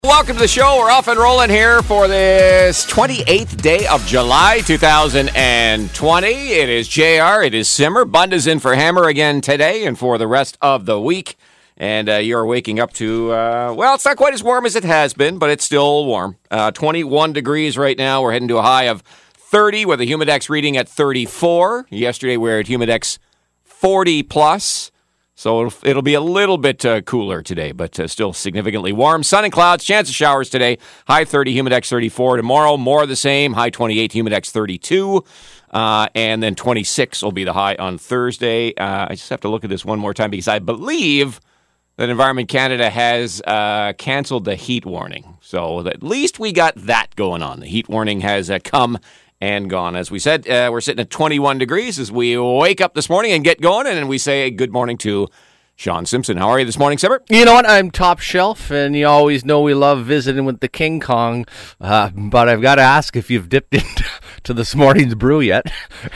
Welcome to the show. We're off and rolling here for this 28th day of July 2020. It is JR, it is Simmer. Bunda's in for Hammer again today and for the rest of the week. And you're waking up to, well, it's not quite as warm as it has been, but it's still warm. 21 degrees right now. We're heading to a high of 30 with a Humidex reading at 34. Yesterday we were at Humidex 40 plus. So it'll be a little bit cooler today, but still significantly warm. Sun and clouds, chance of showers today. High 30, Humidex 34. Tomorrow, more of the same. High 28, Humidex 32. And then 26 will be the high on Thursday. I just have to look at this one more time because I believe that Environment Canada has canceled the heat warning. So at least we got that going on. The heat warning has come and gone. As we said, we're sitting at 21 degrees as we wake up this morning and get going, and we say good morning to Sean Simpson. How are you this morning, Simmer? You know what? I'm top shelf, and you always know we love visiting with the King Kong, but I've got to ask if you've dipped into this morning's brew yet.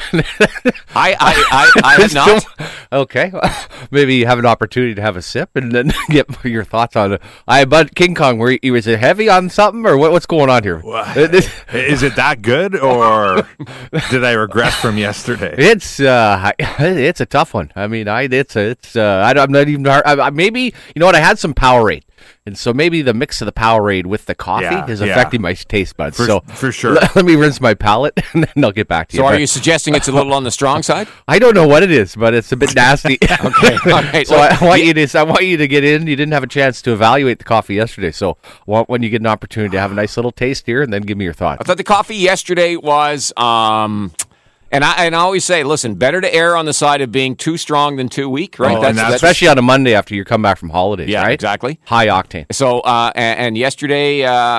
I have not. Okay. Maybe you have an opportunity to have a sip and then get your thoughts on it. But King Kong, was it heavy on something, or what's going on here? Is it that good, or did I regress from yesterday? It's a tough one. I mean, I'm not even hard. Maybe, you know what? I had some Powerade, and so maybe the mix of the Powerade with the coffee is affecting my taste buds. For sure. Let me rinse my palate, and then I'll get back to you. So, are you suggesting it's a little on the strong side? I don't know what it is, but it's a bit nasty. Okay. All right. So I want you to get in. You didn't have a chance to evaluate the coffee yesterday, so when you get an opportunity to have a nice little taste here, and then give me your thoughts. I thought the coffee yesterday was. And I always say, listen, better to err on the side of being too strong than too weak, right? That's especially on a Monday after you come back from holidays, yeah, right? Exactly. High octane. So, and yesterday,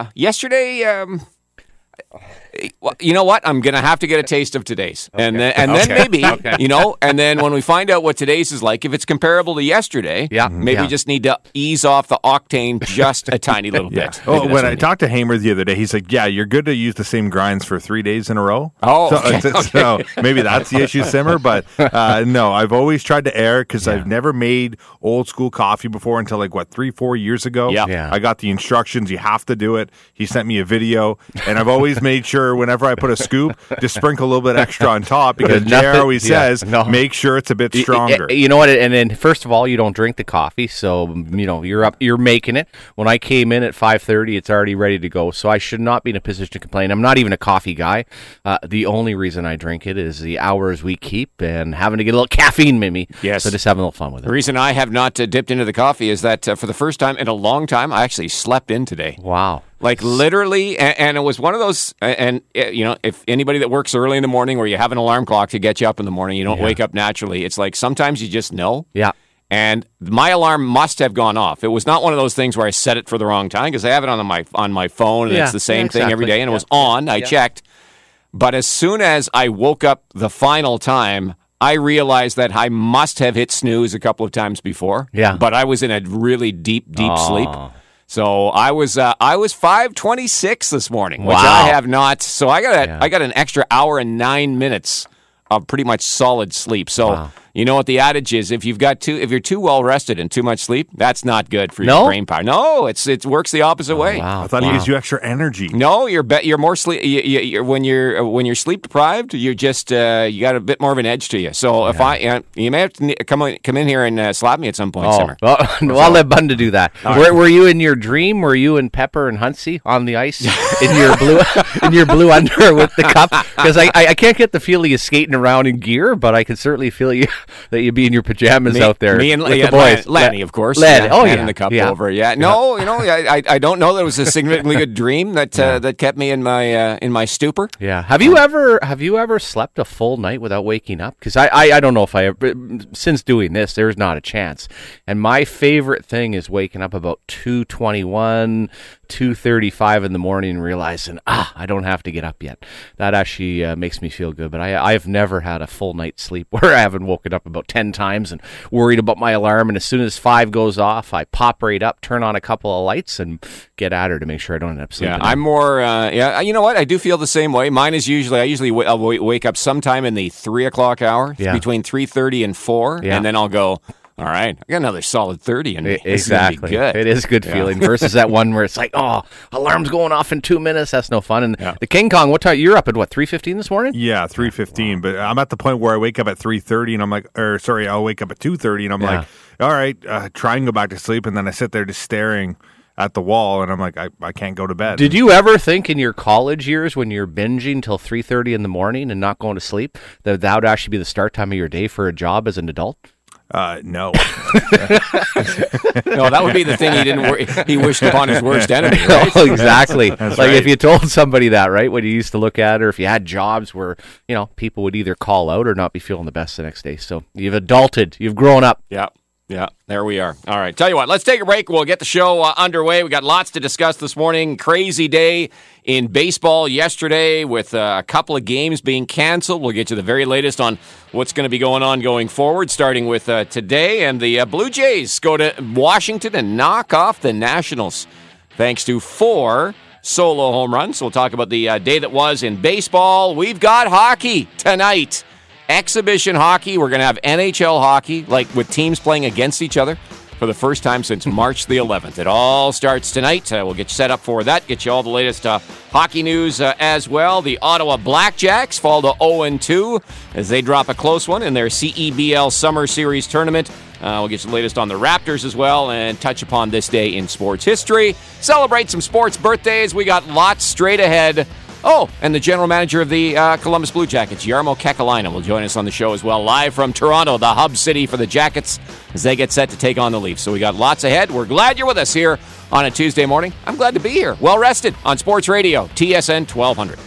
well, you know what? I'm going to have to get a taste of today's. Okay. And then maybe, and then when we find out what today's is like, if it's comparable to yesterday, maybe just need to ease off the octane just a tiny little bit. Oh, when I talked to Hamer the other day, he's like, yeah, you're good to use the same grinds for 3 days in a row. Oh, so maybe that's the issue, Simmer. But no, I've always tried to err because I've never made old school coffee before until 3-4 years ago. Yeah. I got the instructions. You have to do it. He sent me a video, and I've always made sure whenever I put a scoop, just sprinkle a little bit extra on top because JR always says, make sure it's a bit stronger. You know what? And then first of all, you don't drink the coffee, so you're making it. When I came in at 5:30, it's already ready to go. So I should not be in a position to complain. I'm not even a coffee guy. The only reason I drink it is the hours we keep and having to get a little caffeine, Mimi. Yes. So just having a little fun with it. The reason I have not dipped into the coffee is that for the first time in a long time, I actually slept in today. Wow. Literally, and it was one of those, if anybody that works early in the morning where you have an alarm clock to get you up in the morning, you don't wake up naturally, it's like sometimes you just know. Yeah. And my alarm must have gone off. It was not one of those things where I set it for the wrong time because I have it on my phone and it's the same thing every day and it was on. I checked. But as soon as I woke up the final time, I realized that I must have hit snooze a couple of times before. Yeah. But I was in a really deep sleep. So I was 5:26 this morning, which I have not. So I got an extra hour and 9 minutes of pretty much solid sleep. So you know what the adage is: if you're too well rested and too much sleep, that's not good for your brain power. No, it works the opposite way. Wow. I thought it gives you extra energy. No, you're more sleep. When you're sleep deprived, you're just you got a bit more of an edge to you. So if you may have to come in here and slap me at some point, Simmer. Well, I'll let Bunda do that. Were you in your dream? Were you and Pepper and Huntsy on the ice in your blue underwear with the cup? Because I can't get the feeling of skating around in gear, but I can certainly feel you. That you'd be in your pajamas out there. Me and with the boys. Lanny, of course. Led. And the cup over. Yeah. No, I don't know that it was a significantly good dream that kept me in my stupor. Yeah. Have you ever slept a full night without waking up? Because I don't know if I ever, since doing this, there's not a chance. And my favorite thing is waking up about 2:21, 2:35 in the morning and realizing, I don't have to get up yet. That actually makes me feel good. But I've never had a full night's sleep where I haven't woken up about 10 times and worried about my alarm. And as soon as 5 goes off, I pop right up, turn on a couple of lights, and get at her to make sure I don't end up sleeping. Yeah, I'm more, you know what? I do feel the same way. Mine is I'll wake up sometime in the 3 o'clock hour, between 3:30 and 4, and then I'll go, All right. I got another solid 30 in me. Exactly. Good. It is good feeling versus that one where it's like, oh, alarm's going off in 2 minutes. That's no fun. And the King Kong, what time? You're up at 3:15 this morning? Yeah, 3:15. But I'm at the point where I wake up at 3:30 and I'm like, I'll wake up at 2:30 and I'm like, all right, try and go back to sleep. And then I sit there just staring at the wall and I'm like, I can't go to bed. Did you ever think in your college years when you're binging till 3:30 in the morning and not going to sleep that would actually be the start time of your day for a job as an adult? No. No, that would be the thing he wished upon his worst enemy, right? Oh, exactly. That's like right. if you told somebody that, right, when you used to look at it, or if you had jobs where, people would either call out or not be feeling the best the next day. So you've adulted. You've grown up. Yeah, there we are. All right, tell you what, let's take a break. We'll get the show underway. We got lots to discuss this morning. Crazy day in baseball yesterday with a couple of games being canceled. We'll get you the very latest on what's going to be going on going forward, starting with today. And the Blue Jays go to Washington and knock off the Nationals thanks to 4 solo home runs. We'll talk about the day that was in baseball. We've got hockey tonight. Exhibition hockey. We're going to have NHL hockey, like with teams playing against each other for the first time since March the 11th. It all starts tonight. We'll get you set up for that, get you all the latest hockey news as well. The Ottawa Blackjacks fall to 0-2 as they drop a close one in their CEBL Summer Series tournament. We'll get you the latest on the Raptors as well and touch upon this day in sports history. Celebrate some sports birthdays. We got lots straight ahead. Oh, and the general manager of the Columbus Blue Jackets, Jarmo Kekalainen, will join us on the show as well, live from Toronto, the hub city for the Jackets, as they get set to take on the Leafs. So we got lots ahead. We're glad you're with us here on a Tuesday morning. I'm glad to be here, well rested, on Sports Radio, TSN 1200.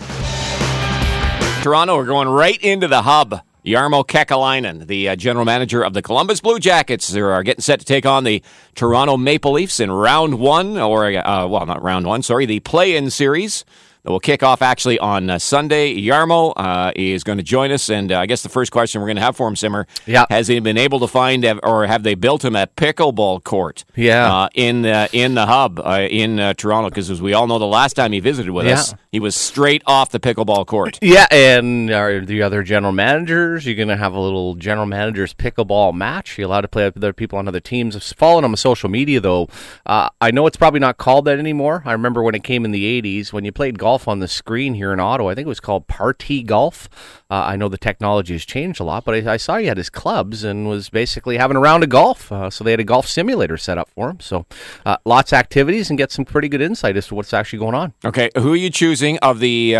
Toronto, we're going right into the hub. Jarmo Kekalainen, the general manager of the Columbus Blue Jackets, they are getting set to take on the Toronto Maple Leafs in round one, not round one, the play-in series. That will kick off actually on Sunday. Jarmo is going to join us, and I guess the first question we're going to have for him, Simmer, has he been able to find, or have they built him a pickleball court in the hub in Toronto? Because as we all know, the last time he visited with us, he was straight off the pickleball court. Yeah, and are the other general managers, you're going to have a little general manager's pickleball match. You're allowed to play with other people on other teams. I've followed him on social media, though. I know it's probably not called that anymore. I remember when it came in the 80s, when you played golf on the screen here in Ottawa. I think it was called Party Golf. I know the technology has changed a lot, but I saw he had his clubs and was basically having a round of golf. So they had a golf simulator set up for him. So lots of activities and get some pretty good insight as to what's actually going on. Okay, who are you choosing of the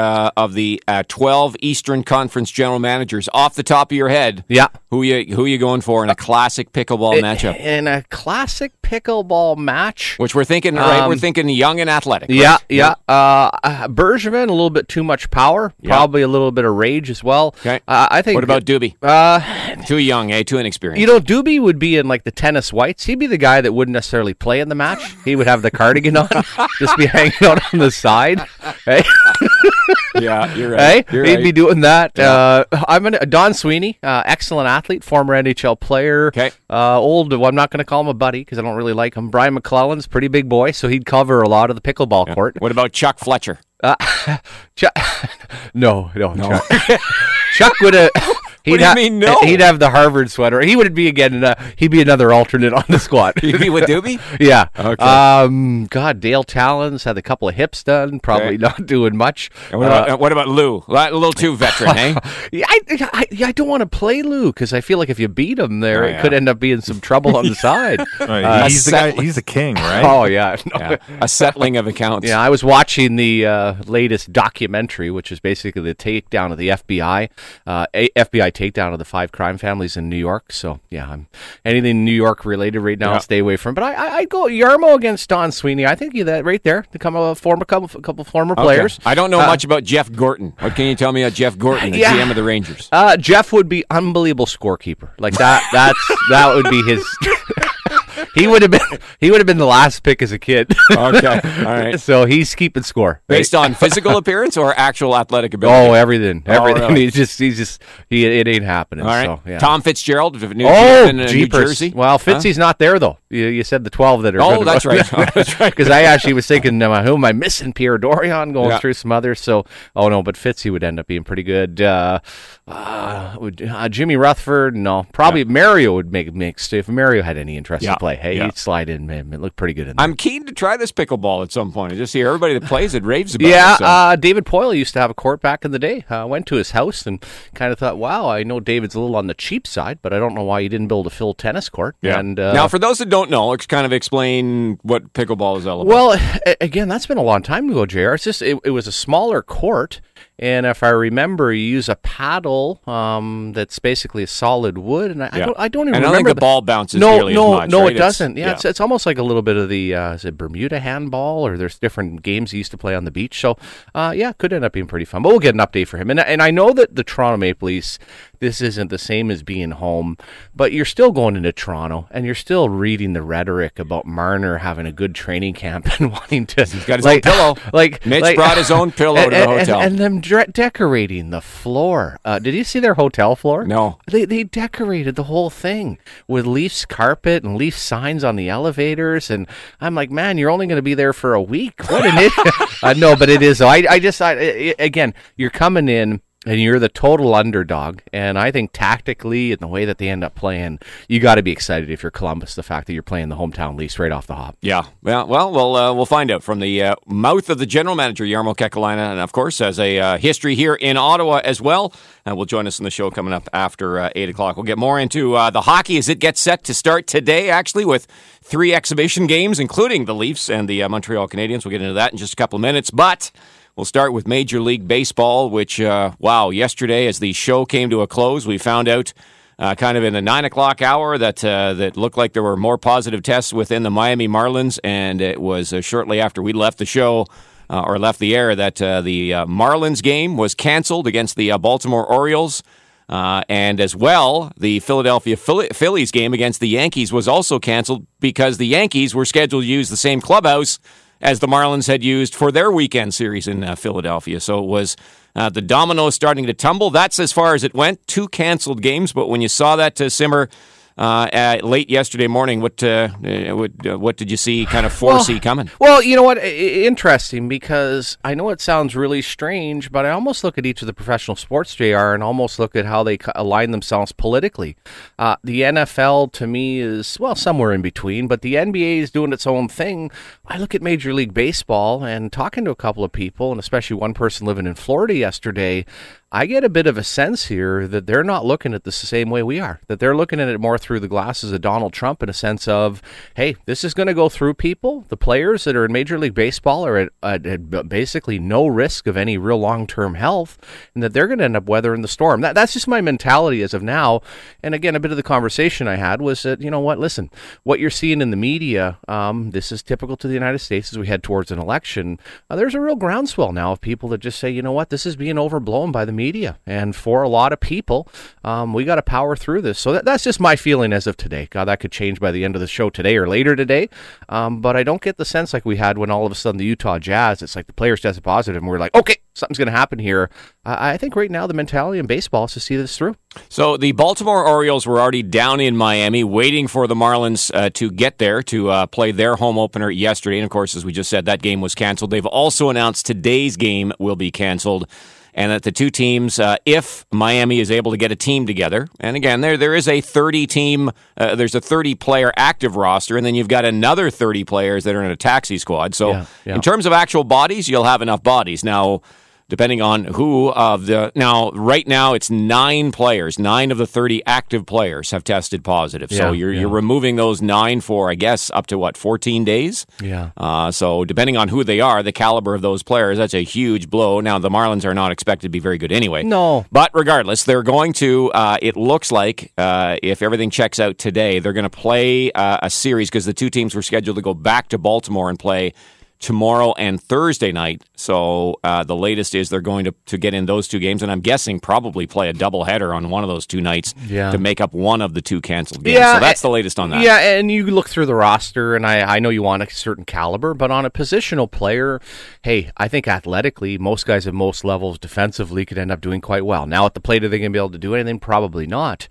12 Eastern Conference general managers off the top of your head? Yeah. Who are you going for in a classic pickleball matchup? In a classic pickleball match, which we're thinking, right? We're thinking young and athletic. Right? Yeah. Bergevin, a little bit too much power, probably a little bit of rage as well. Okay. I think. What about Doobie? Too young, too inexperienced. Doobie would be in like the tennis whites. He'd be the guy that wouldn't necessarily play in the match. He would have the cardigan on, just be hanging out on the side. Hey? Yeah, you're right. Hey? He'd be doing that. Yeah. Don Sweeney, excellent athlete, former NHL player. Okay. Old, I'm not going to call him a buddy because I don't really like him. Brian McClellan's pretty big boy, so he'd cover a lot of the pickleball court. What about Chuck Fletcher? No. Chuck would have. What do you mean no? He'd have the Harvard sweater. He would be again. He'd be another alternate on the squad. He'd be with Doobie? Yeah. Okay. Dale Talons had a couple of hips done. Probably not doing much. And what about Lou? A little too veteran, eh? I don't want to play Lou because I feel like if you beat him there, it could end up being some trouble on the side. He's the guy. He's the king, right? Oh yeah. A settling of accounts. Yeah, I was watching the latest documentary, which is basically the takedown of the FBI. FBI takedown of the 5 crime families in New York. So, I'm anything New York related right now, I'll stay away from. But I'd go Jarmo against Don Sweeney. I think that right there to come a couple former players. I don't know much about Jeff Gorton. What can you tell me about Jeff Gorton, the GM of the Rangers? Jeff would be unbelievable scorekeeper. Like that would be his. he would have been the last pick as a kid. Okay, all right. So he's keeping score Based on physical appearance or actual athletic ability? Oh, everything. Really? It ain't happening. All right. So, yeah. Tom Fitzgerald of New Jeepers. Jersey. Well, Fitzy's not there though. You said the 12 that are. Oh, that's right. That's right. Because I actually was thinking, who am I missing? Pierre Dorion going through some others. So, but Fitzy would end up being pretty good. Jimmy Rutherford, no, probably Mario would make mixed if Mario had any interest to play. Hey, he'd slide in, man. It looked pretty good in there. I'm keen to try this pickleball at some point. I just hear everybody that plays it raves about it. So. David Poyle used to have a court back in the day. I went to his house and kind of thought, wow, I know David's a little on the cheap side, but I don't know why he didn't build a full tennis court. Yeah. And, now, for those that don't know, kind of explain what pickleball is all about. Well, again, that's been a long time ago, JR. It's just it was a smaller court. And if I remember, you use a paddle that's basically a solid wood, and I don't even remember. I don't think the ball bounces nearly as much. No, right? it doesn't. It's almost like a little bit of the is it Bermuda handball, or there's different games he used to play on the beach. So, could end up being pretty fun. But we'll get an update for him. And I know that the Toronto Maple Leafs, this isn't the same as being home, but you're still going into Toronto, and you're still reading the rhetoric about Marner having a good training camp and wanting to. He's got his own pillow. Mitch brought his own pillow to the hotel. And them decorating the floor. Did you see their hotel floor? No. They decorated the whole thing with Leafs carpet and Leafs signs on the elevators, and I'm like, man, you're only going to be there for a week. What an idiot! No, but it is. Again, you're coming in. And you're the total underdog. And I think tactically and the way that they end up playing, you got to be excited if you're Columbus, the fact that you're playing the hometown Leafs right off the hop. Yeah. Well, we'll find out from the mouth of the general manager, Jarmo Kekalainen, and of course has a history here in Ottawa as well. And will join us in the show coming up after 8 o'clock. We'll get more into the hockey as it gets set to start today, actually, with 3 exhibition games, including the Leafs and the Montreal Canadiens. We'll get into that in just a couple of minutes. But we'll start with Major League Baseball, which, yesterday as the show came to a close, we found out kind of in the 9 o'clock hour that looked like there were more positive tests within the Miami Marlins, and it was shortly after we left the show or left the air that the Marlins game was canceled against the Baltimore Orioles. And as well, the Philadelphia Phillies game against the Yankees was also canceled because the Yankees were scheduled to use the same clubhouse as the Marlins had used for their weekend series in Philadelphia. So it was the dominoes starting to tumble. That's as far as it went. 2 canceled games, but when you saw that simmer late yesterday morning, what did you see kind of foresee coming? Well, you know what? Interesting, because I know it sounds really strange, but I almost look at each of the professional sports, JR, and almost look at how they align themselves politically. The NFL, to me, is, somewhere in between, but the NBA is doing its own thing. I look at Major League Baseball, and talking to a couple of people, and especially one person living in Florida yesterday, I get a bit of a sense here that they're not looking at this the same way we are, that they're looking at it more through the glasses of Donald Trump in a sense of, hey, this is going to go through people. The players that are in Major League Baseball are at basically no risk of any real long-term health, and that they're going to end up weathering the storm. That's just my mentality as of now. And again, a bit of the conversation I had was that, you know what, listen, what you're seeing in the media, this is typical to the United States as we head towards an election. There's a real groundswell now of people that just say, you know what, this is being overblown by the media, and for a lot of people, we got to power through this. So that's just my feeling as of today. God, that could change by the end of the show today or later today, but I don't get the sense like we had when all of a sudden the Utah Jazz, it's like the players tested positive and we're like, okay, something's going to happen here. I think right now the mentality in baseball is to see this through. So the Baltimore Orioles were already down in Miami waiting for the Marlins to get there to play their home opener yesterday. And of course, as we just said, that game was canceled. They've also announced today's game will be canceled. And that the two teams, if Miami is able to get a team together, and again, there is a 30-team, there's a 30-player active roster, and then you've got another 30 players that are in a taxi squad. So in terms of actual bodies, you'll have enough bodies. Now, depending on right now it's 9 players. 9 of the 30 active players have tested positive. So you're removing those 9 for, I guess, up to 14 days? Yeah. So depending on who they are, the caliber of those players, that's a huge blow. Now, the Marlins are not expected to be very good anyway. No. But regardless, they're going to, it looks like, if everything checks out today, they're going to play a series because the two teams were scheduled to go back to Baltimore and play tomorrow and Thursday night. So the latest is they're going to get in those 2 games, and I'm guessing probably play a doubleheader on one of those 2 nights to make up one of the 2 canceled games. So that's the latest on that. Yeah, and you look through the roster, and I know you want a certain caliber, but on a positional player, hey, I think athletically, most guys at most levels defensively could end up doing quite well. Now at the plate, are they going to be able to do anything? Probably not.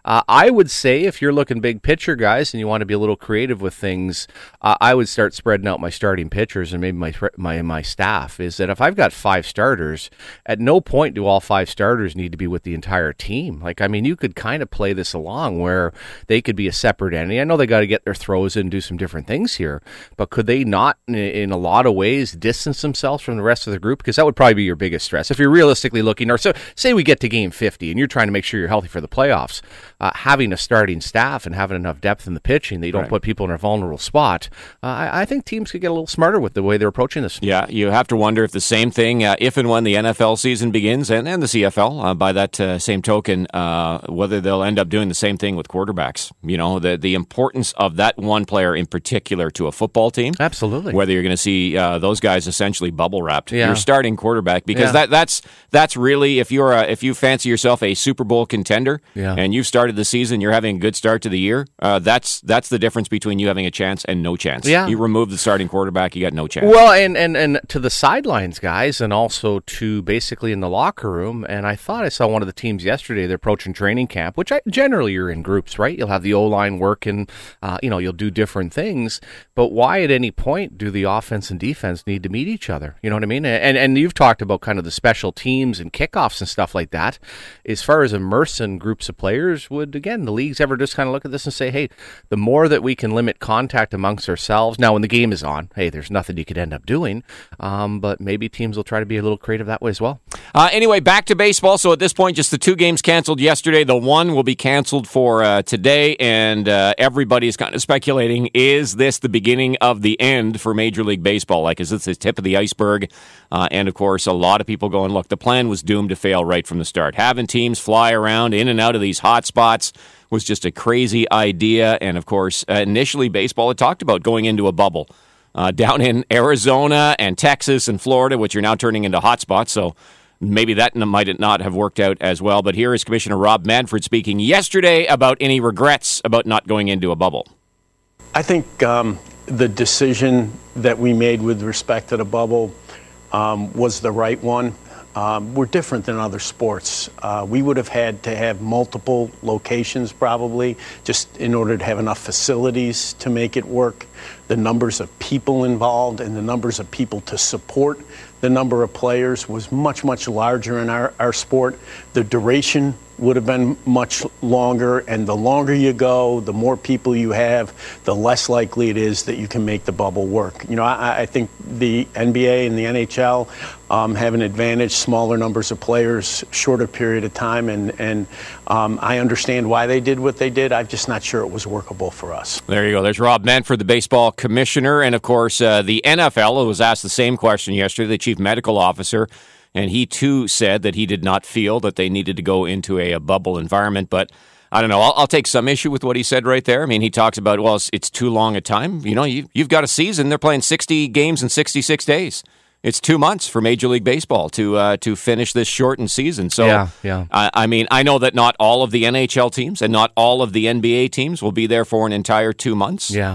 I would say if you're looking big picture, guys, and you want to be a little creative with things, I would start spreading out my starting pitchers and maybe my staff. Is that if I've got 5 starters, at no point do all 5 starters need to be with the entire team. Like, I mean, you could kind of play this along where they could be a separate entity. I know they got to get their throws in and do some different things here, but could they not, in a lot of ways, distance themselves from the rest of the group? Because that would probably be your biggest stress. If you're realistically looking, or so say we get to game 50 and you're trying to make sure you're healthy for the playoffs, having a starting staff and having enough depth in the pitching that you don't put people in a vulnerable spot, I think teams could get a little smarter with the way they're approaching this. Yeah, you have to wonder if the same thing, if and when the NFL season begins, and the CFL, by that same token, whether they'll end up doing the same thing with quarterbacks. You know, the importance of that one player in particular to a football team. Absolutely. Whether you're going to see those guys essentially bubble wrapped. Your starting quarterback, because that's really, if you fancy yourself a Super Bowl contender and you've started the season, you're having a good start to the year, that's the difference between you having a chance and no chance. Yeah. You remove the starting quarterback, you got no chance. Well, and to the sidelines, guys, and also to basically in the locker room, and I thought I saw one of the teams yesterday, they're approaching training camp, which generally you're in groups, right? You'll have the O-line working, you'll do different things, but why at any point do the offense and defense need to meet each other? You know what I mean? And you've talked about kind of the special teams and kickoffs and stuff like that. As far as immersing groups of players, would, again, the leagues ever just kind of look at this and say, hey, the more that we can limit contact amongst ourselves, now when the game is on, hey, there's nothing you could end up doing, but maybe teams will try to be a little creative that way as well. Anyway, back to baseball. So at this point, just the 2 games canceled yesterday. The one will be canceled for today, and everybody's kind of speculating, is this the beginning of the end for Major League Baseball? Like, is this the tip of the iceberg? And, of course, a lot of people going, look, the plan was doomed to fail right from the start. Having teams fly around in and out of these hot spots was just a crazy idea. And, of course, initially baseball had talked about going into a bubble down in Arizona and Texas and Florida, which are now turning into hot spots. So maybe that might not have worked out as well. But here is Commissioner Rob Manfred speaking yesterday about any regrets about not going into a bubble. I think the decision that we made with respect to the bubble was the right one. We're different than other sports. We would have had to have multiple locations probably just in order to have enough facilities to make it work. The numbers of people involved and the numbers of people to support the number of players was much, much larger in our sport. The duration would have been much longer, and the longer you go, the more people you have, the less likely it is that you can make the bubble work. You know, I think the NBA and the NHL have an advantage, smaller numbers of players, shorter period of time, and I understand why they did what they did. I'm just not sure it was workable for us. There you go. There's Rob Manfred, the baseball commissioner, and of course the NFL was asked the same question yesterday, the chief medical officer, and he too said that he did not feel that they needed to go into a bubble environment. But I don't know. I'll take some issue with what he said right there. I mean, he talks about, well, it's too long a time. You know, you've got a season. They're playing 60 games in 66 days. It's 2 months for Major League Baseball to finish this shortened season. So, yeah. I mean, I know that not all of the NHL teams and not all of the NBA teams will be there for an entire 2 months. Yeah.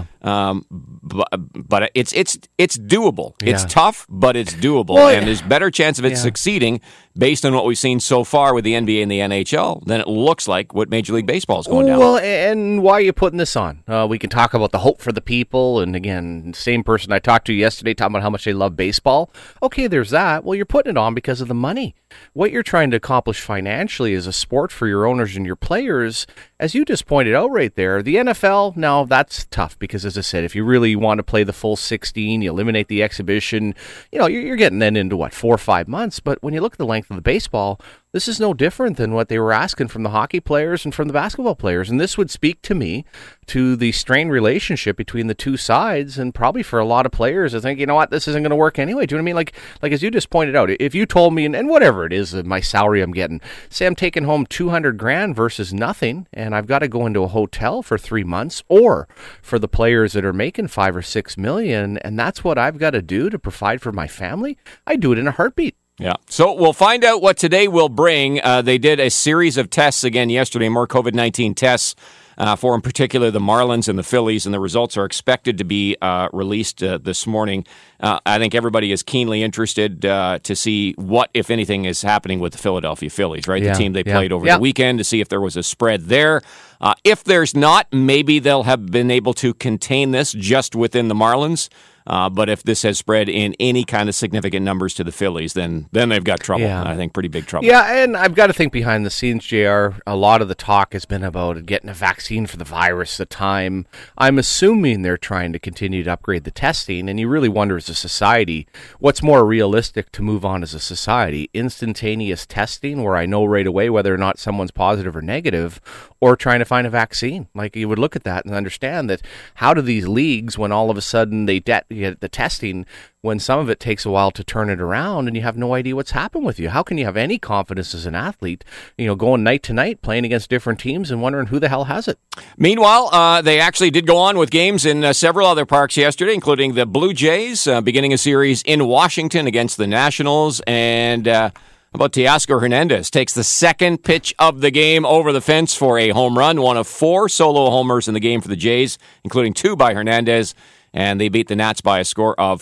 But it's doable. Yeah. It's tough, but it's doable, Well, and there's better chance of it succeeding based on what we've seen so far with the NBA and the NHL than it looks like what Major League Baseball is going down. Well, and why are you putting this on? We can talk about the hope for the people, and again, same person I talked to yesterday talking about how much they love baseball. Okay, there's that. Well, you're putting it on because of the money. What you're trying to accomplish financially as a sport for your owners and your players, as you just pointed out right there, the NFL, now that's tough because, as I said, if you really want to play the full 16, you eliminate the exhibition, you know, you're getting then into, 4 or 5 months. But when you look at the length of the baseball, This is no different than what they were asking from the hockey players and from the basketball players. And this would speak to me to the strained relationship between the two sides. And probably for a lot of players, I think, you know what, this isn't going to work anyway. Do you know what I mean? Like as you just pointed out, if you told me, and whatever it is, my salary I'm getting, say I'm taking home $200,000 versus nothing, and I've got to go into a hotel for 3 months, or for the players that are making $5 or $6 million, and that's what I've got to do to provide for my family, I do it in a heartbeat. Yeah. So we'll find out what today will bring. They did a series of tests again yesterday, more COVID-19 tests for, in particular, the Marlins and the Phillies, and the results are expected to be released this morning. I think everybody is keenly interested to see what, if anything, is happening with the Philadelphia Phillies, right? Yeah, the team they played over the weekend, to see if there was a spread there. If there's not, maybe they'll have been able to contain this just within the Marlins. But if this has spread in any kind of significant numbers to the Phillies, then they've got trouble. Yeah. I think pretty big trouble. Yeah, and I've got to think behind the scenes, JR, a lot of the talk has been about getting a vaccine for the virus at the time. I'm assuming they're trying to continue to upgrade the testing, and you really wonder as a society, what's more realistic to move on as a society? Instantaneous testing, where I know right away whether or not someone's positive or negative, or trying to find a vaccine. Like, you would look at that and understand that how do these leagues, when all of a sudden they get the testing, when some of it takes a while to turn it around and you have no idea what's happened with you? How can you have any confidence as an athlete, going night to night, playing against different teams and wondering who the hell has it? Meanwhile, they actually did go on with games in several other parks yesterday, including the Blue Jays, beginning a series in Washington against the Nationals, and about Teoscar Hernandez takes the second pitch of the game over the fence for a home run, one of 4 solo homers in the game for the Jays, including 2 by Hernandez, and they beat the Nats by a score of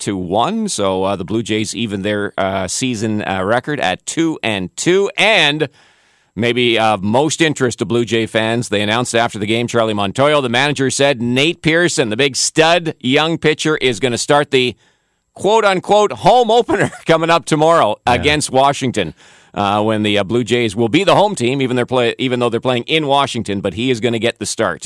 4-1. So the Blue Jays even their season record at 2-2, and maybe of most interest to Blue Jay fans, they announced after the game, Charlie Montoyo, the manager, said Nate Pearson, the big stud young pitcher, is going to start the quote-unquote home opener coming up tomorrow against Washington, when the Blue Jays will be the home team, even though they're playing in Washington, but he is going to get the start.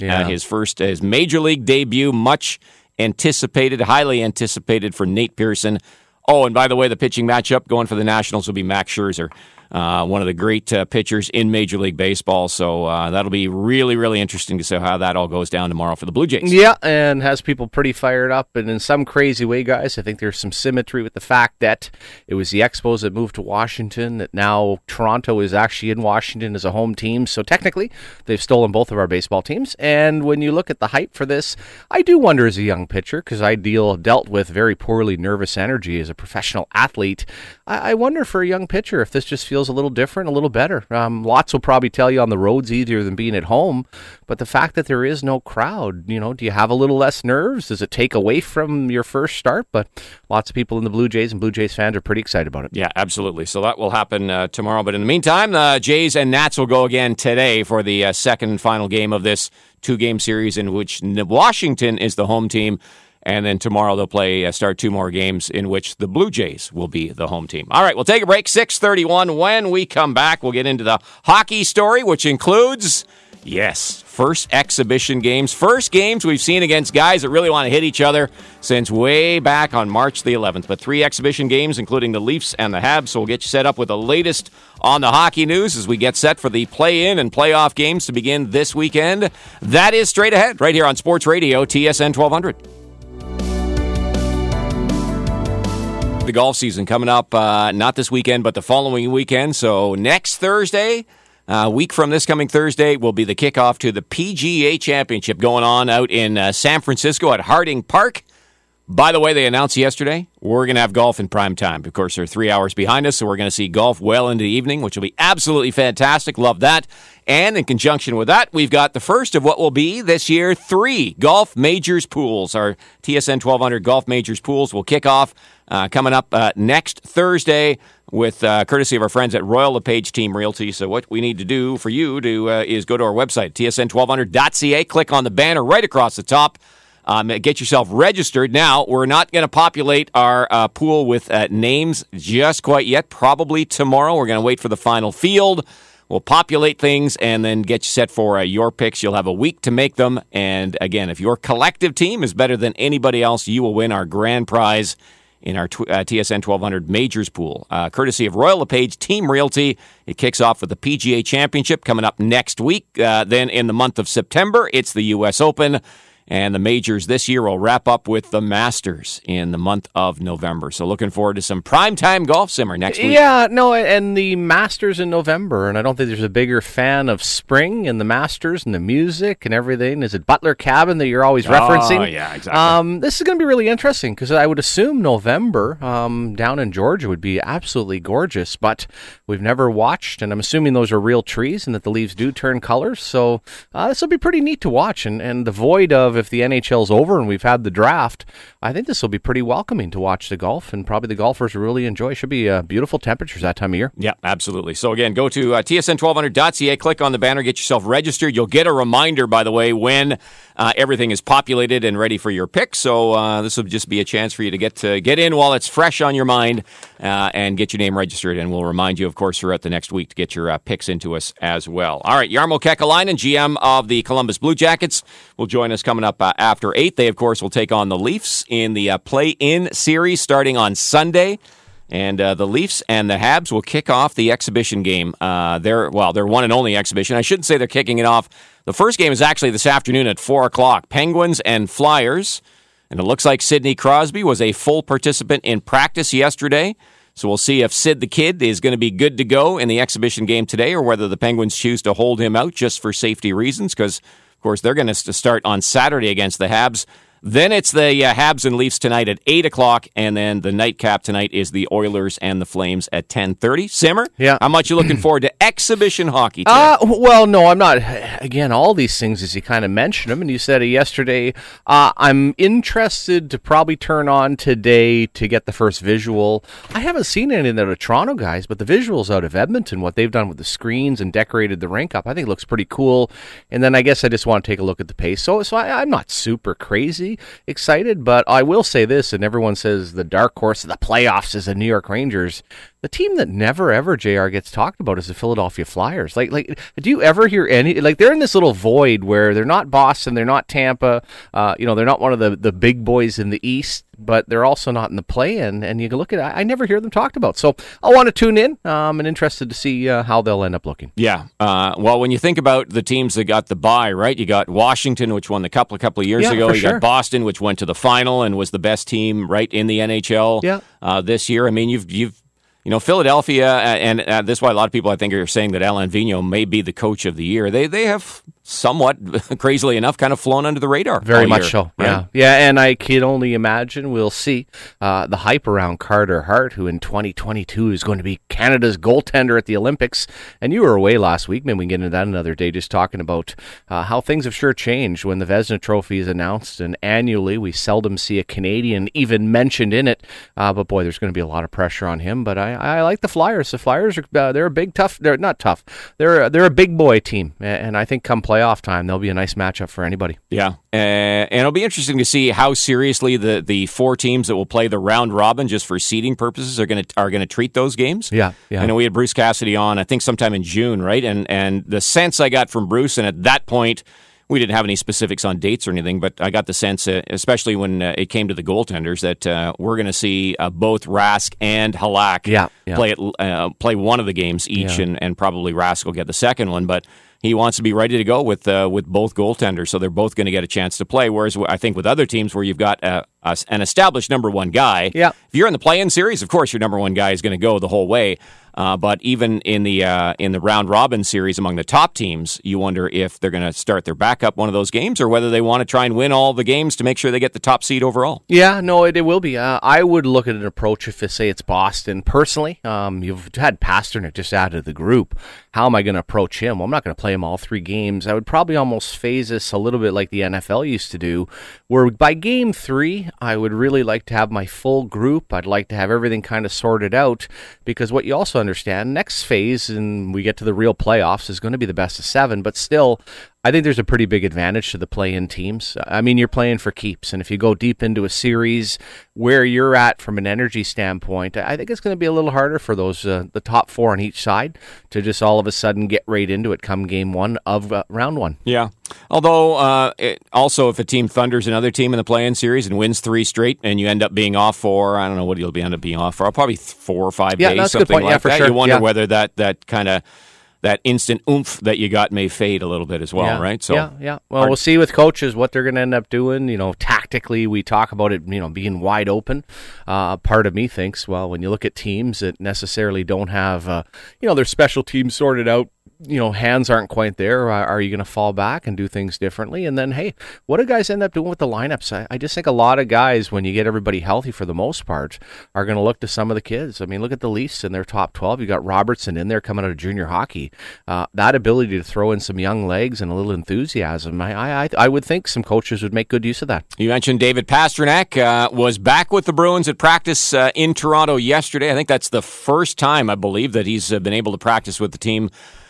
His major league debut, much anticipated, highly anticipated for Nate Pearson. Oh, and by the way, the pitching matchup going for the Nationals will be Max Scherzer, one of the great pitchers in Major League Baseball. So that'll be really, really interesting to see how that all goes down tomorrow for the Blue Jays. Yeah, and has people pretty fired up. And in some crazy way, guys, I think there's some symmetry with the fact that it was the Expos that moved to Washington, that now Toronto is actually in Washington as a home team. So technically, they've stolen both of our baseball teams. And when you look at the hype for this, I do wonder as a young pitcher, because I dealt with very poorly nervous energy as a professional athlete, I wonder for a young pitcher if this just feels a little different, a little better. Lots will probably tell you on the road's easier than being at home, but the fact that there is no crowd, do you have a little less nerves? Does it take away from your first start? But lots of people in the Blue Jays and Blue Jays fans are pretty excited about it. Yeah, absolutely. So that will happen tomorrow. But in the meantime, the Jays and Nats will go again today for the second and final game of this 2-game series in which Washington is the home team. And then tomorrow they'll start 2 more games in which the Blue Jays will be the home team. All right, we'll take a break, 6:31. When we come back, we'll get into the hockey story, which includes, first exhibition games. First games we've seen against guys that really want to hit each other since way back on March the 11th. But 3 exhibition games, including the Leafs and the Habs. So we'll get you set up with the latest on the hockey news as we get set for the play-in and playoff games to begin this weekend. That is straight ahead, right here on Sports Radio, TSN 1200. The golf season coming up, not this weekend, but the following weekend. So next Thursday, a week from this coming Thursday, will be the kickoff to the PGA Championship going on out in San Francisco at Harding Park. By the way, they announced yesterday, we're going to have golf in prime time. Of course, they're 3 hours behind us, so we're going to see golf well into the evening, which will be absolutely fantastic. Love that. And in conjunction with that, we've got the first of what will be this year 3 golf majors pools. Our TSN 1200 golf majors pools will kick off coming up next Thursday with courtesy of our friends at Royal LePage Team Realty. So what we need to do for you is go to our website, tsn1200.ca, click on the banner right across the top. Get yourself registered. Now, we're not going to populate our pool with names just quite yet. Probably tomorrow. We're going to wait for the final field. We'll populate things and then get you set for your picks. You'll have a week to make them. And again, if your collective team is better than anybody else, you will win our grand prize in our TSN 1200 Majors pool. Courtesy of Royal LePage Team Realty. It kicks off with the PGA Championship coming up next week. Then in the month of September, it's the U.S. Open. And the majors this year will wrap up with the Masters in the month of November. So looking forward to some primetime golf, Simmer, next week. Yeah, no, and the Masters in November. And I don't think there's a bigger fan of spring and the Masters and the music and everything. Is it Butler Cabin that you're always referencing? Oh, yeah, exactly. This is going to be really interesting because I would assume November down in Georgia would be absolutely gorgeous. But we've never watched, and I'm assuming those are real trees and that the leaves do turn colors. So this will be pretty neat to watch. And the void of if the NHL's over and we've had the draft, I think this will be pretty welcoming to watch the golf, and probably the golfers will really enjoy. Should be beautiful temperatures that time of year. Yeah, absolutely. So again, go to tsn1200.ca, click on the banner, get yourself registered. You'll get a reminder, by the way, when everything is populated and ready for your pick. So this will just be a chance for you to get in while it's fresh on your mind and get your name registered. And we'll remind you, of course, throughout the next week to get your picks into us as well. All right, Jarmo Kekalainen, GM of the Columbus Blue Jackets, will join us coming up after 8. They, of course, will take on the Leafs in the play-in series starting on Sunday. And the Leafs and the Habs will kick off the exhibition game. Their one and only exhibition. I shouldn't say they're kicking it off. The first game is actually this afternoon at 4 o'clock. Penguins and Flyers. And it looks like Sidney Crosby was a full participant in practice yesterday. So we'll see if Sid the Kid is going to be good to go in the exhibition game today, or whether the Penguins choose to hold him out just for safety reasons, because, of course, they're going to start on Saturday against the Habs. Then it's the Habs and Leafs tonight at 8 o'clock, and then the nightcap tonight is the Oilers and the Flames at 10:30. Simmer, yeah. How much you looking forward to exhibition hockey today? Well, no, I'm not. Again, all these things, as you kind of mentioned them, and you said it yesterday, I'm interested to probably turn on today to get the first visual. I haven't seen any of the Toronto guys, but the visuals out of Edmonton, what they've done with the screens and decorated the rink up, I think it looks pretty cool. And then I guess I just want to take a look at the pace. So I'm not super crazy excited, but I will say this, and everyone says the dark horse of the playoffs is the New York Rangers. The team that never ever, JR, gets talked about is the Philadelphia Flyers. Like, do you ever hear any, like, they're in this little void where they're not Boston, they're not Tampa, they're not one of the big boys in the East, but they're also not in the play-in, and you can look at it, I never hear them talked about. So I want to tune in. I'm interested to see how they'll end up looking. Yeah. Well, when you think about the teams that got the bye, right, you got Washington, which won the cup a couple of years ago. You got Boston, which went to the final and was the best team, right, in the NHL this year. I mean, you've Philadelphia, and this is why a lot of people, I think, are saying that Alain Vigneault may be the coach of the year. They have somewhat, crazily enough, kind of flown under the radar. Very much so, right? Yeah, and I can only imagine we'll see the hype around Carter Hart, who in 2022 is going to be Canada's goaltender at the Olympics. And you were away last week. Maybe we can get into that another day, just talking about how things have sure changed when the Vezina Trophy is announced, and annually we seldom see a Canadian even mentioned in it. But boy, there's going to be a lot of pressure on him. But I like the Flyers. The Flyers are they're a big tough. They're not tough. They're a big boy team, and I think come playoff time they'll be a nice matchup for anybody. Yeah, and it'll be interesting to see how seriously the four teams that will play the round robin just for seeding purposes are going to treat those games. Yeah. I know we had Bruce Cassidy on, I think sometime in June, right? And the sense I got from Bruce, and at that point, we didn't have any specifics on dates or anything, but I got the sense, especially when it came to the goaltenders, that we're going to see both Rask and Halak play one of the games each, and probably Rask will get the second one, but he wants to be ready to go with both goaltenders, so they're both going to get a chance to play. Whereas I think with other teams where you've got an established number one guy, if you're in the play-in series, of course your number one guy is going to go the whole way. But even in the round robin series among the top teams, you wonder if they're going to start their backup one of those games, or whether they want to try and win all the games to make sure they get the top seed overall. Yeah, no, it will be. I would look at an approach if, say, it's Boston. Personally, you've had Pasternak just added to the group. How am I going to approach him? Well, I'm not going to play him all three games. I would probably almost phase this a little bit like the NFL used to do, where by game 3, I would really like to have my full group. I'd like to have everything kind of sorted out, because what you also understand, next phase, and we get to the real playoffs, is going to be the best of 7, but still, I think there's a pretty big advantage to the play-in teams. I mean, you're playing for keeps, and if you go deep into a series where you're at from an energy standpoint, I think it's going to be a little harder for those the top four on each side to just all of a sudden get right into it come game one of round one. Yeah. Although, also, if a team thunders another team in the play-in series and wins 3 straight, and you end up being off for, I don't know what you'll end up being off for, probably 4 or 5 days, that's a something good point. like Yeah, for that. sure. You wonder Yeah. whether that kind of that instant oomph that you got may fade a little bit as well, right? So yeah. Well, we'll see with coaches what they're going to end up doing. Tactically, we talk about it, being wide open. Part of me thinks, well, when you look at teams that necessarily don't have, their special teams sorted out, hands aren't quite there. Are you going to fall back and do things differently? And then, hey, what do guys end up doing with the lineups? I just think a lot of guys, when you get everybody healthy for the most part, are going to look to some of the kids. I mean, look at the Leafs in their top 12. You got Robertson in there coming out of junior hockey. That ability to throw in some young legs and a little enthusiasm, I would think some coaches would make good use of that. You mentioned David Pastrnak was back with the Bruins at practice in Toronto yesterday. I think that's the first time, I believe, that he's been able to practice with the team.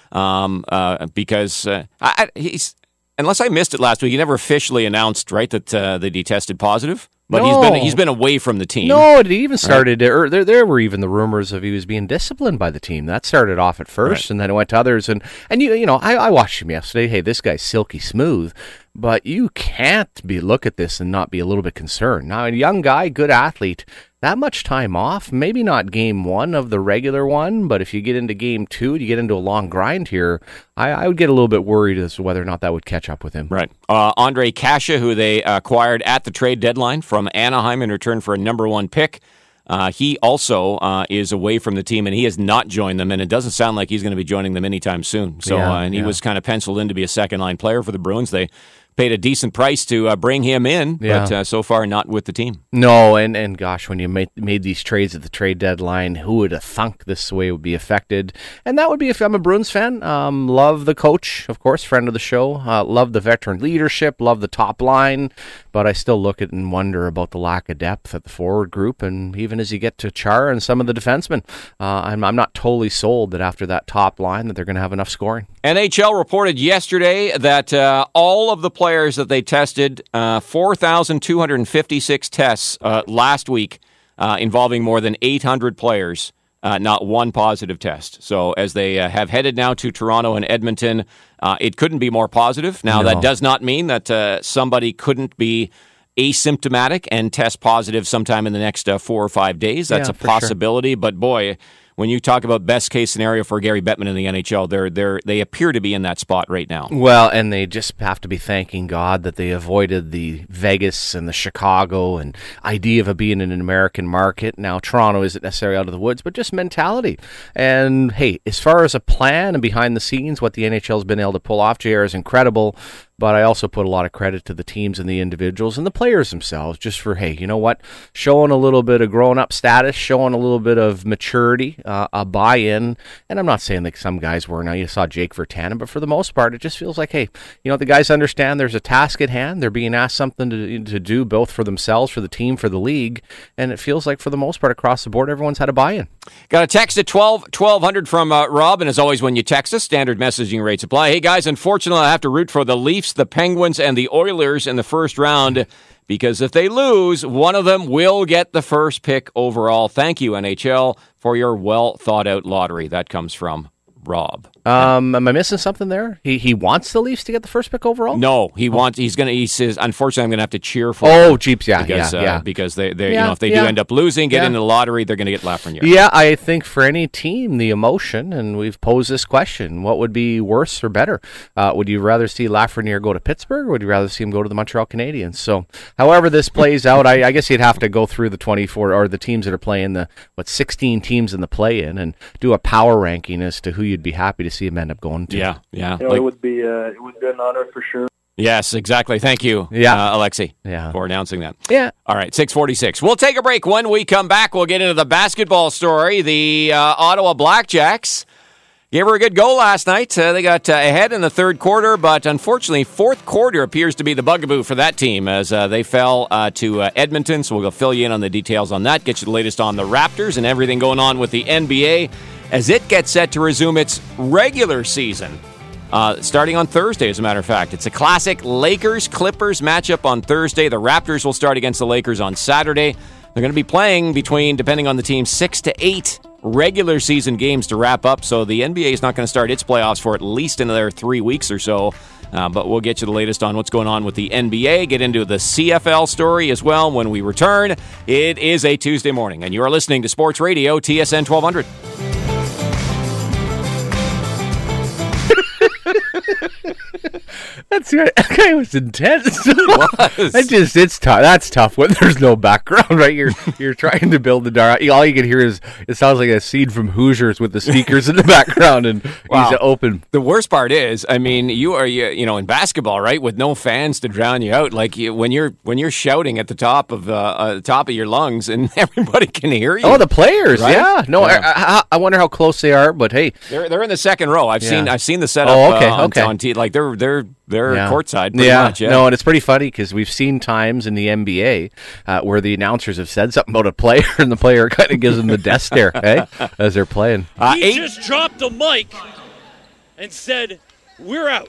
Because he's, unless I missed it last week, he never officially announced, right, that he tested positive. But he's been away from the team. No, it even started. Or there were even the rumors of he was being disciplined by the team. That started off at first, and then it went to others. And I watched him yesterday. Hey, this guy's silky smooth. But you can't look at this and not be a little bit concerned. Now, a young guy, good athlete, that much time off, maybe not game one of the regular one, but if you get into game two, you get into a long grind here, I would get a little bit worried as to whether or not that would catch up with him. Right. Andre Kasha, who they acquired at the trade deadline from Anaheim in return for a number 1 pick, he also is away from the team, and he has not joined them, and it doesn't sound like he's going to be joining them anytime soon. So, he was kind of penciled in to be a second-line player for the Bruins. They paid a decent price to bring him in, but so far not with the team. No, and gosh, when you made these trades at the trade deadline, who would have thunk this way would be affected? And that would be if I'm a Bruins fan. Love the coach, of course, friend of the show. Love the veteran leadership, love the top line, but I still look at and wonder about the lack of depth at the forward group, and even as you get to Char and some of the defensemen, I'm not totally sold that after that top line that they're going to have enough scoring. NHL reported yesterday that all of the players that they tested, 4,256 tests last week involving more than 800 players, not one positive test. So as they have headed now to Toronto and Edmonton, it couldn't be more positive. Now, that does not mean that somebody couldn't be asymptomatic and test positive sometime in the next 4 or 5 days. That's a possibility, sure. But boy, when you talk about best case scenario for Gary Bettman in the NHL, they appear to be in that spot right now. Well, and they just have to be thanking God that they avoided the Vegas and the Chicago and idea of being in an American market. Now, Toronto isn't necessarily out of the woods, but just mentality. And hey, as far as a plan and behind the scenes, what the NHL's been able to pull off, JR, is incredible. But I also put a lot of credit to the teams and the individuals and the players themselves just for, hey, you know what? Showing a little bit of grown-up status, showing a little bit of maturity, a buy-in. And I'm not saying that some guys were. Now, you saw Jake Virtanen, but for the most part, it just feels like, hey, the guys understand there's a task at hand. They're being asked something to do both for themselves, for the team, for the league. And it feels like, for the most part, across the board, everyone's had a buy-in. Got a text at 1200 from Rob, and as always, when you text us, standard messaging rates apply. Hey, guys, unfortunately, I have to root for the Leafs, the Penguins, and the Oilers in the first round, because if they lose, one of them will get the first pick overall. Thank you, NHL, for your well-thought-out lottery. That comes from Rob. Am I missing something there? He wants the Leafs to get the first pick overall? No, he says, unfortunately, I'm going to have to cheer for them. Oh, jeeps, yeah. Because they if they do end up losing, get into the lottery, they're going to get Lafreniere. Yeah, I think for any team, the emotion, and we've posed this question, what would be worse or better? Would you rather see Lafreniere go to Pittsburgh, or would you rather see him go to the Montreal Canadiens? So, however this plays out, I guess you'd have to go through the 24, or the teams that are playing 16 teams in the play-in, and do a power ranking as to who you'd be happy to see him end up going to. Yeah. It would be an honor for sure. Yes, exactly. Thank you, Alexi, for announcing that. Yeah. All right, 6:46. We'll take a break. When we come back, we'll get into the basketball story. The Ottawa Blackjacks gave her a good go last night. They got ahead in the third quarter, but unfortunately, fourth quarter appears to be the bugaboo for that team as they fell to Edmonton. So we'll fill you in on the details on that, get you the latest on the Raptors and everything going on with the NBA as it gets set to resume its regular season starting on Thursday, as a matter of fact. It's a classic Lakers-Clippers matchup on Thursday. The Raptors will start against the Lakers on Saturday. They're going to be playing between, depending on the team, 6 to 8 regular season games to wrap up. So the NBA is not going to start its playoffs for at least another 3 weeks or so. But we'll get you the latest on what's going on with the NBA, get into the CFL story as well when we return. It is a Tuesday morning, and you are listening to Sports Radio TSN 1200. That guy was intense. It's tough. That's tough when there's no background, right? You're trying to build the dark. All you can hear is it sounds like a scene from Hoosiers with the speakers in the background, and he's open. The worst part is, I mean, you are in basketball, right? With no fans to drown you out, like when you're shouting at the top of your lungs, and everybody can hear you. Oh, the players, right? Yeah. No, yeah. I wonder how close they are, but hey, they're in the second row. I've seen the setup. Oh, okay. On TV. Like they're courtside pretty much. Yeah. No, and it's pretty funny because we've seen times in the NBA where the announcers have said something about a player and the player kind of gives them the death stare, as they're playing. He just dropped the mic and said, "We're out."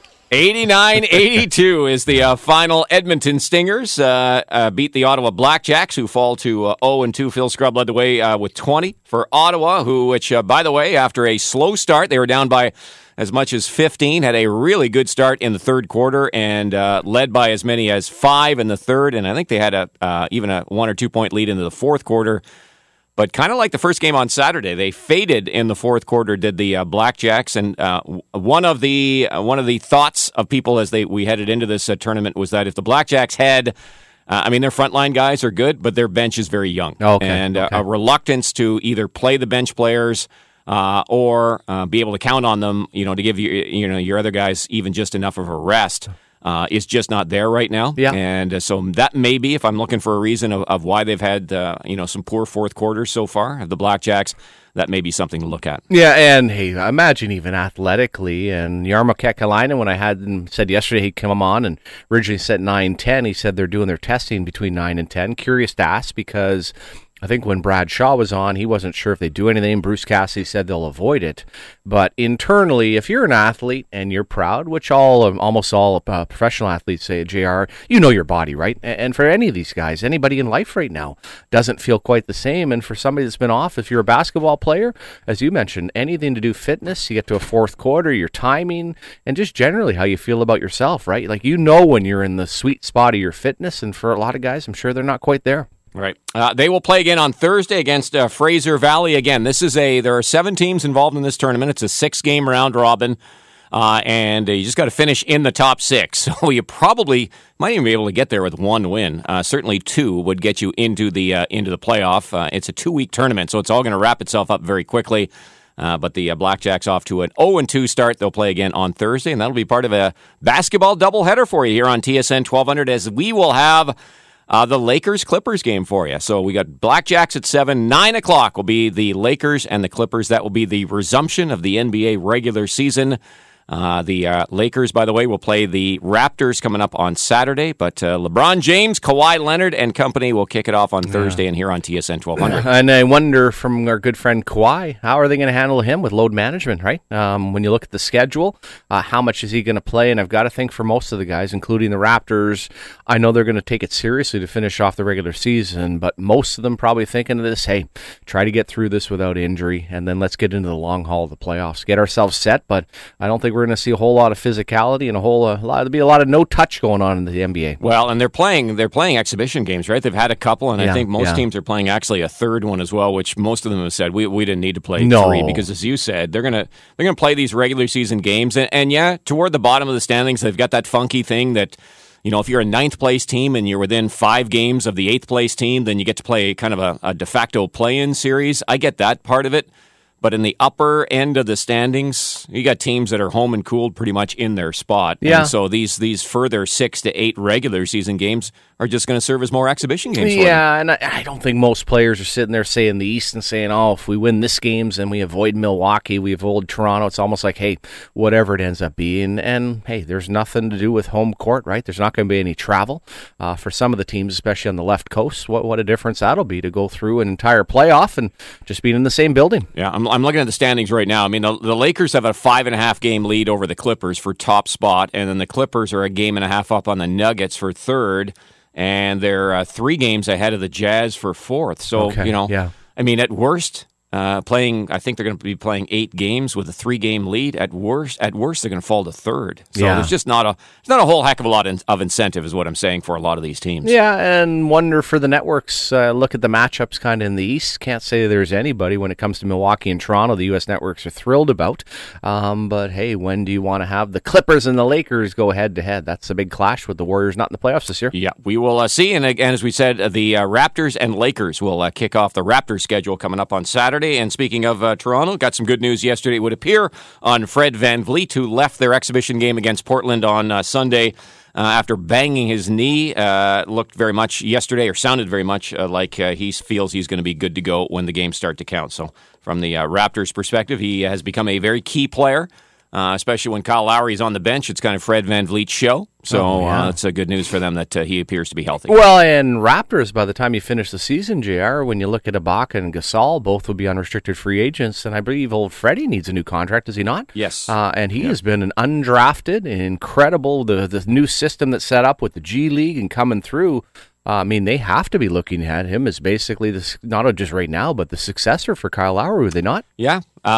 89-82 is the final. Edmonton Stingers beat the Ottawa Blackjacks, who fall to 0-2. Phil Scrubb led the way with 20 for Ottawa, which, by the way, after a slow start, they were down by as much as 15, had a really good start in the third quarter and led by as many as 5 in the third, and I think they had even a 1 or 2 point lead into the fourth quarter. But kind of like the first game on Saturday, they faded in the fourth quarter, did the Blackjacks. And one of the thoughts of people as we headed into this tournament was that if the Blackjacks had, their frontline guys are good, but their bench is very young. And a reluctance to either play the bench players or be able to count on them, to give your other guys even just enough of a rest. Is just not there right now. Yeah. And so that may be, if I'm looking for a reason of why they've had, some poor fourth quarters so far of the Blackjacks, that may be something to look at. Yeah, and hey, imagine even athletically, and Jarmo Kekalainen, when I had him said yesterday he'd come on and originally said 9-10, he said they're doing their testing between 9 and 10. Curious to ask because I think when Brad Shaw was on, he wasn't sure if they do anything. Bruce Cassidy said they'll avoid it. But internally, if you're an athlete and you're proud, which almost all professional athletes say, JR, you know your body, right? And for any of these guys, anybody in life right now doesn't feel quite the same. And for somebody that's been off, if you're a basketball player, as you mentioned, anything to do fitness, you get to a fourth quarter, your timing, and just generally how you feel about yourself, right? Like when you're in the sweet spot of your fitness. And for a lot of guys, I'm sure they're not quite there. Right. They will play again on Thursday against Fraser Valley. Again, there are 7 teams involved in this tournament. It's a 6-game round robin, and you just got to finish in the top 6. So you probably might even be able to get there with 1 win. Certainly 2 would get you into the playoff. It's a 2-week tournament, so it's all going to wrap itself up very quickly. But the Blackjacks off to an 0-2 start. They'll play again on Thursday, and that'll be part of a basketball doubleheader for you here on TSN 1200, as we will have the Lakers-Clippers game for you. So we got Blackjacks at 7. 9 o'clock will be the Lakers and the Clippers. That will be the resumption of the NBA regular season. The Lakers, by the way, will play the Raptors coming up on Saturday, but LeBron James, Kawhi Leonard, and company will kick it off on Thursday and here on TSN 1200. And I wonder from our good friend Kawhi, how are they going to handle him with load management, right? When you look at the schedule, how much is he going to play? And I've got to think for most of the guys, including the Raptors, I know they're going to take it seriously to finish off the regular season, but most of them probably thinking of this, hey, try to get through this without injury, and then let's get into the long haul of the playoffs. Get ourselves set, but I don't think we're going to see a whole lot of physicality and there'll be a lot of no touch going on in the NBA. Well, and they're playing exhibition games, right? They've had a couple, and I think most teams are playing actually a third one as well, which most of them have said we didn't need to play 3 because, as you said, they're gonna play these regular season games, and toward the bottom of the standings, they've got that funky thing that, if you're a 9th place team and you're within 5 games of the 8th place team, then you get to play kind of a de facto play-in series. I get that part of it. But in the upper end of the standings, you got teams that are home and cooled pretty much in their spot. Yeah. And so these further 6 to 8 regular season games are just going to serve as more exhibition games for them. Yeah, and I don't think most players are sitting there saying the East and saying, if we win this games and we avoid Milwaukee, we avoid Toronto. It's almost like, hey, whatever it ends up being. And, hey, there's nothing to do with home court, right? There's not going to be any travel for some of the teams, especially on the left coast. What a difference that'll be to go through an entire playoff and just being in the same building. Yeah, I'm I'm looking at the standings right now. I mean, the Lakers have a 5.5 game lead over the Clippers for top spot, and then the Clippers are a game and a half up on the Nuggets for third, and they're 3 games ahead of the Jazz for fourth. So, I mean, at worst, I think they're going to be playing 8 games with a 3-game lead. At worst, they're going to fall to third. So there's just not a whole heck of a lot of incentive, is what I'm saying, for a lot of these teams. Yeah, and wonder for the networks. Look at the matchups kind of in the East. Can't say there's anybody when it comes to Milwaukee and Toronto the U.S. networks are thrilled about. But hey, when do you want to have the Clippers and the Lakers go head to head? That's a big clash with the Warriors not in the playoffs this year. Yeah, we will see. And again, as we said, the Raptors and Lakers will kick off the Raptors schedule coming up on Saturday. And speaking of Toronto, got some good news yesterday, it would appear, on Fred VanVleet, who left their exhibition game against Portland on Sunday after banging his knee. Looked very much yesterday, or sounded very much like he feels he's going to be good to go when the games start to count. So from the Raptors' perspective, he has become a very key player. Especially when Kyle Lowry is on the bench. It's kind of Fred VanVleet's show. So it's good news for them that he appears to be healthy. Well, and Raptors, by the time you finish the season, JR, when you look at Ibaka and Gasol, both will be unrestricted free agents. And I believe old Freddie needs a new contract, does he not? Yes. And he has been an undrafted, incredible, the new system that's set up with the G League and coming through. I mean, they have to be looking at him as basically not just right now, but the successor for Kyle Lowry, would they not? Yeah.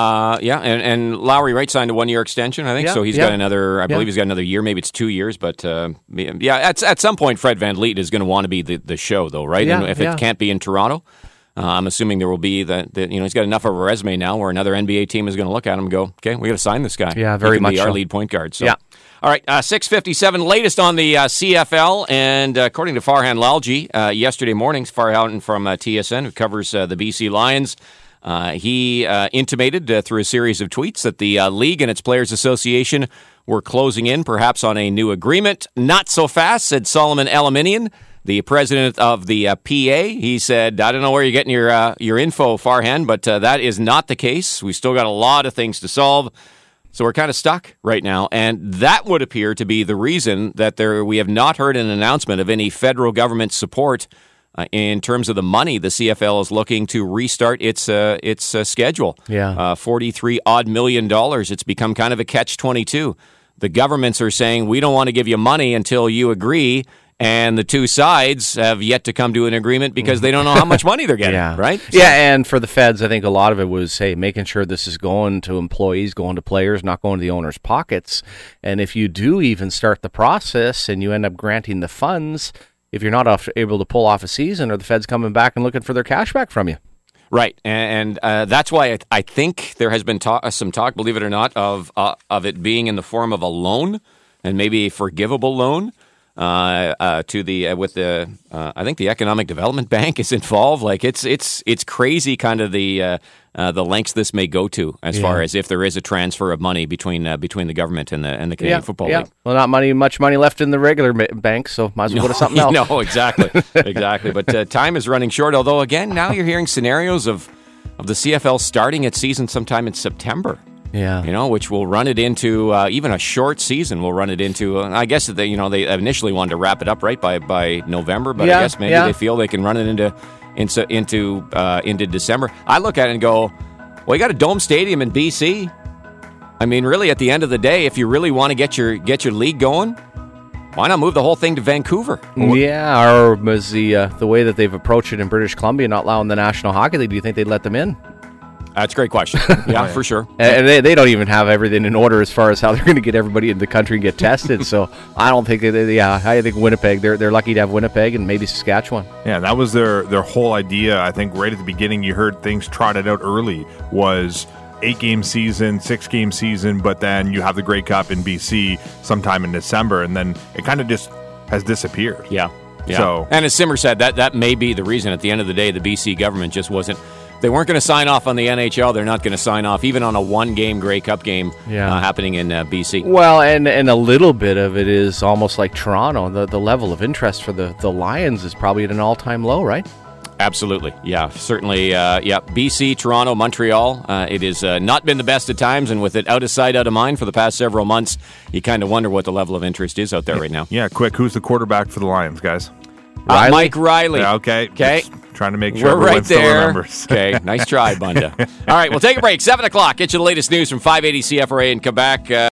And Lowry, right, signed a 1-year extension, I think. So he's got another, I believe he's got another year, maybe it's 2 years. But at some point, Fred VanVleet is going to want to be the show, though, right? Yeah, and if it can't be in Toronto, I'm assuming there will be he's got enough of a resume now where another NBA team is going to look at him and go, okay, we got to sign this guy. Yeah, very he can much be our so. lead point guard. So. Yeah. All right, 6:57, latest on the CFL, and according to Farhan Lalji, yesterday morning, Farhan from TSN, who covers the BC Lions, he intimated through a series of tweets that the league and its Players Association were closing in, perhaps on a new agreement. Not so fast, said Solomon Eliminian, the president of the PA. He said, I don't know where you're getting your info, Farhan, but that is not the case. We still got a lot of things to solve. So we're kind of stuck right now, and that would appear to be the reason that we have not heard an announcement of any federal government support in terms of the money the CFL is looking to restart its schedule. Yeah, $43-odd million. It's become kind of a catch-22. The governments are saying, we don't want to give you money until you agree. And the two sides have yet to come to an agreement because they don't know how much money they're getting, right? So, and for the feds, I think a lot of it was, making sure this is going to employees, going to players, not going to the owners' pockets. And if you do even start the process and you end up granting the funds, if you're not able to pull off a season, are the feds coming back and looking for their cash back from you? Right, and that's why I think there has been some talk, believe it or not, of it being in the form of a loan, and maybe a forgivable loan. I think the Economic Development Bank is involved. Like it's crazy, kind of the lengths this may go to as far as if there is a transfer of money between the government and the Canadian Football League. Well, not much money left in the regular bank, so might as well go to something else. No, exactly. But time is running short. Although again, now you're hearing scenarios of the CFL starting its season sometime in September. Yeah, which will run it into even a short season. Will run it into. I guess that they initially wanted to wrap it up right by November, but I guess maybe they feel they can run it into December. I look at it and go, well, you got a dome stadium in BC. I mean, really, at the end of the day, if you really want to get your league going, why not move the whole thing to Vancouver? Yeah, or was the way that they've approached it in British Columbia, not allowing the National Hockey League? Do you think they'd let them in? That's a great question. Yeah, for sure. And they don't even have everything in order as far as how they're going to get everybody in the country and get tested. So I don't think I think Winnipeg, they're lucky to have Winnipeg and maybe Saskatchewan. Yeah, that was their whole idea. I think right at the beginning you heard things trotted out early was 8-game season, 6-game season, but then you have the Grey Cup in BC sometime in December, and then it kind of just has disappeared. Yeah. So, and as Simmer said, that may be the reason. At the end of the day, the BC government just wasn't. They weren't going to sign off on the NHL. They're not going to sign off even on a 1-game Grey Cup game happening in BC. Well, and a little bit of it is almost like Toronto. The level of interest for the Lions is probably at an all-time low, right? Absolutely. Yeah, certainly. BC, Toronto, Montreal. It has not been the best at times, and with it out of sight, out of mind for the past several months, you kind of wonder what the level of interest is out there right now. Yeah, quick. Who's the quarterback for the Lions, guys? Mike Riley. Yeah, okay. Trying to make sure We're everyone right still there. remembers. Okay, nice try, Bunda. All right, we'll take a break. 7 o'clock. Get you the latest news from 580 CFRA and come back.